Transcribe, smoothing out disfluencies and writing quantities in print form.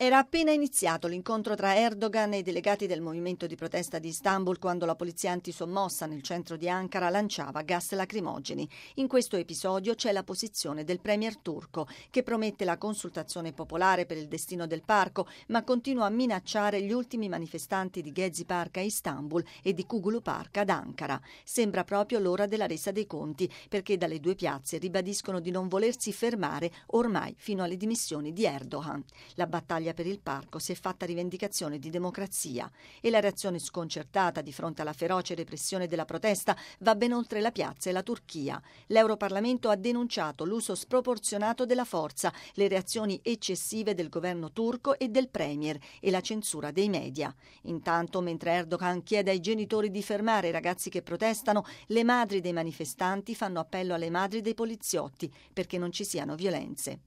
Era appena iniziato l'incontro tra Erdogan e i delegati del movimento di protesta di Istanbul quando la polizia antisommossa nel centro di Ankara lanciava gas lacrimogeni. In questo episodio c'è la posizione del premier turco che promette la consultazione popolare per il destino del parco, ma continua a minacciare gli ultimi manifestanti di Gezi Park a Istanbul e di Kugulu Park ad Ankara. Sembra proprio l'ora della resa dei conti, perché dalle due piazze ribadiscono di non volersi fermare ormai fino alle dimissioni di Erdogan. La battaglia per il parco si è fatta rivendicazione di democrazia e la reazione sconcertata di fronte alla feroce repressione della protesta va ben oltre la piazza e la Turchia. L'Europarlamento ha denunciato l'uso sproporzionato della forza, le reazioni eccessive del governo turco e del premier e la censura dei media. Intanto, mentre Erdogan chiede ai genitori di fermare i ragazzi che protestano, le madri dei manifestanti fanno appello alle madri dei poliziotti perché non ci siano violenze.